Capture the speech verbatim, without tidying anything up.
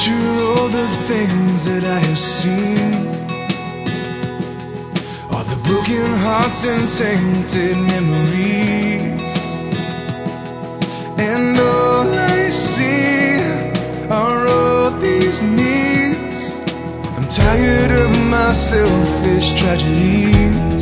picture all the things that I have seen, all the broken hearts and tainted memories, and all I see are all these needs. I'm tired of my selfish tragedy.